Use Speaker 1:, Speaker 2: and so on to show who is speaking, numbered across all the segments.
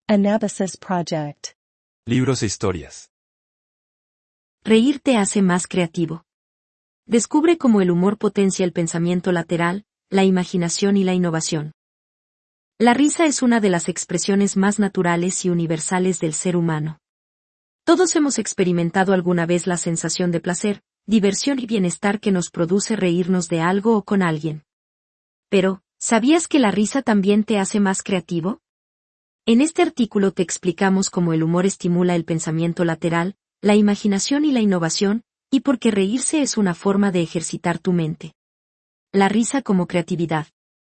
Speaker 1: Anabasis Project.
Speaker 2: Libros e historias.
Speaker 3: Reír te hace más creativo. Descubre cómo el humor potencia el pensamiento lateral, la imaginación y la innovación. La risa es una de las expresiones más naturales y universales del ser humano. Todos hemos experimentado alguna vez la sensación de placer, diversión y bienestar que nos produce reírnos de algo o con alguien. Pero, ¿sabías que la risa también te hace más creativo? En este artículo te explicamos cómo el humor estimula el pensamiento lateral, la imaginación y la innovación, y por qué reírse es una forma de ejercitar tu mente. La risa como creatividad.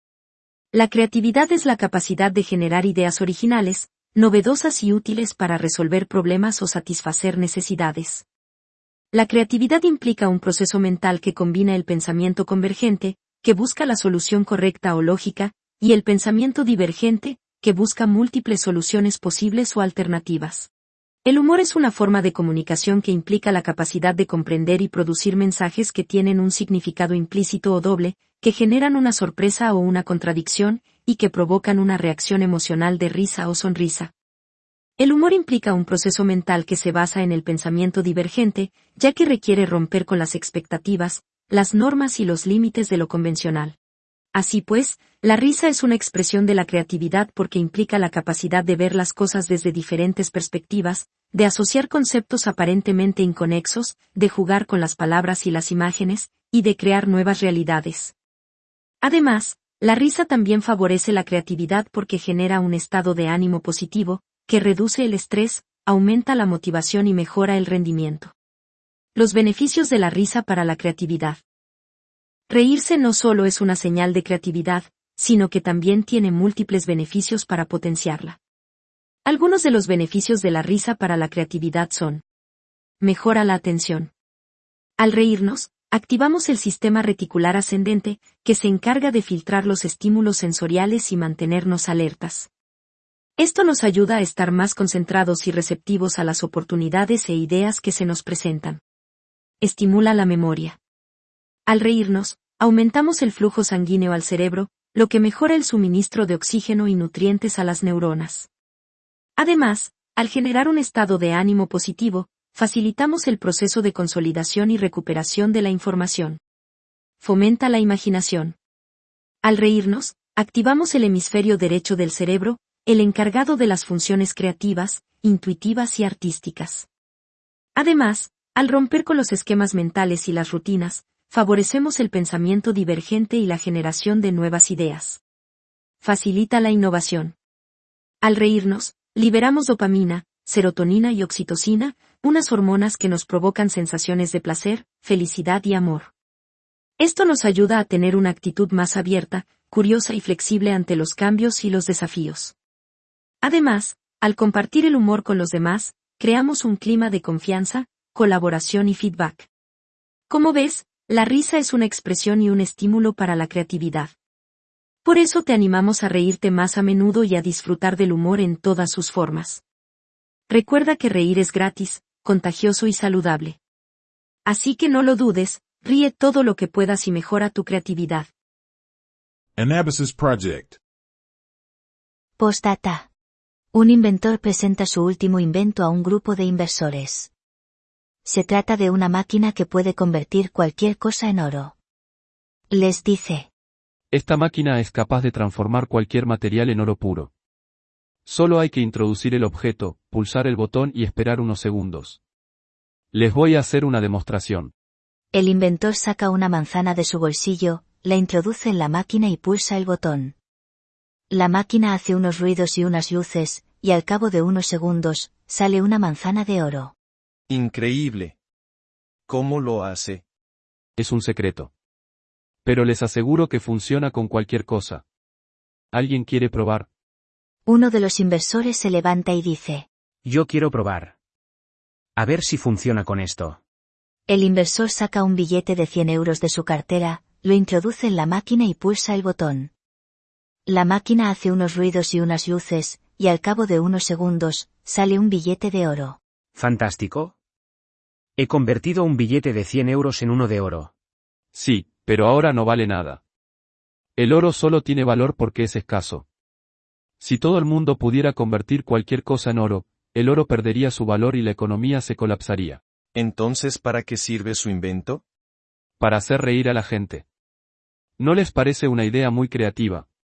Speaker 3: La creatividad es la capacidad de generar ideas originales, novedosas y útiles para resolver problemas o satisfacer necesidades. La creatividad implica un proceso mental que combina el pensamiento convergente, que busca la solución correcta o lógica, y el pensamiento divergente, que busca múltiples soluciones posibles o alternativas. El humor es una forma de comunicación que implica la capacidad de comprender y producir mensajes que tienen un significado implícito o doble, que generan una sorpresa o una contradicción, y que provocan una reacción emocional de risa o sonrisa. El humor implica un proceso mental que se basa en el pensamiento divergente, ya que requiere romper con las expectativas, las normas y los límites de lo convencional. Así pues, la risa es una expresión de la creatividad porque implica la capacidad de ver las cosas desde diferentes perspectivas, de asociar conceptos aparentemente inconexos, de jugar con las palabras y las imágenes, y de crear nuevas realidades. Además, la risa también favorece la creatividad porque genera un estado de ánimo positivo, que reduce el estrés, aumenta la motivación y mejora el rendimiento. Los beneficios de la risa para la creatividad. Reírse no solo es una señal de creatividad, sino que también tiene múltiples beneficios para potenciarla. Algunos de los beneficios de la risa para la creatividad son: mejora la atención. Al reírnos, activamos el sistema reticular ascendente, que se encarga de filtrar los estímulos sensoriales y mantenernos alertas. Esto nos ayuda a estar más concentrados y receptivos a las oportunidades e ideas que se nos presentan. Estimula la memoria. Al reírnos, aumentamos el flujo sanguíneo al cerebro, lo que mejora el suministro de oxígeno y nutrientes a las neuronas. Además, al generar un estado de ánimo positivo, facilitamos el proceso de consolidación y recuperación de la información. Fomenta la imaginación. Al reírnos, activamos el hemisferio derecho del cerebro, el encargado de las funciones creativas, intuitivas y artísticas. Además, al romper con los esquemas mentales y las rutinas, favorecemos el pensamiento divergente y la generación de nuevas ideas. Facilita la innovación. Al reírnos, liberamos dopamina, serotonina y oxitocina, unas hormonas que nos provocan sensaciones de placer, felicidad y amor. Esto nos ayuda a tener una actitud más abierta, curiosa y flexible ante los cambios y los desafíos. Además, al compartir el humor con los demás, creamos un clima de confianza, colaboración y feedback. Como ves, la risa es una expresión y un estímulo para la creatividad. Por eso te animamos a reírte más a menudo y a disfrutar del humor en todas sus formas. Recuerda que reír es gratis, contagioso y saludable. Así que no lo dudes, ríe todo lo que puedas y mejora tu creatividad.
Speaker 2: Anabasis Project.
Speaker 4: Postdata. Un inventor presenta su último invento a un grupo de inversores. Se trata de una máquina que puede convertir cualquier cosa en oro. Les dice.
Speaker 5: Esta máquina es capaz de transformar cualquier material en oro puro. Solo hay que introducir el objeto, pulsar el botón y esperar unos segundos. Les voy a hacer una demostración.
Speaker 4: El inventor saca una manzana de su bolsillo, la introduce en la máquina y pulsa el botón. La máquina hace unos ruidos y unas luces, y al cabo de unos segundos, sale una manzana de oro.
Speaker 6: Increíble. ¿Cómo lo hace?
Speaker 5: Es un secreto. Pero les aseguro que funciona con cualquier cosa. ¿Alguien quiere probar?
Speaker 4: Uno de los inversores se levanta y dice.
Speaker 7: Yo quiero probar. A ver si funciona con esto.
Speaker 4: El inversor saca un billete de 100 euros de su cartera, lo introduce en la máquina y pulsa el botón. La máquina hace unos ruidos y unas luces, y al cabo de unos segundos, sale un billete de oro.
Speaker 7: Fantástico. He convertido un billete de 100 euros en uno de oro.
Speaker 5: Sí, pero ahora no vale nada. El oro solo tiene valor porque es escaso. Si todo el mundo pudiera convertir cualquier cosa en oro, el oro perdería su valor y la economía se colapsaría.
Speaker 6: Entonces, ¿para qué sirve su invento?
Speaker 5: Para hacer reír a la gente. ¿No les parece una idea muy creativa?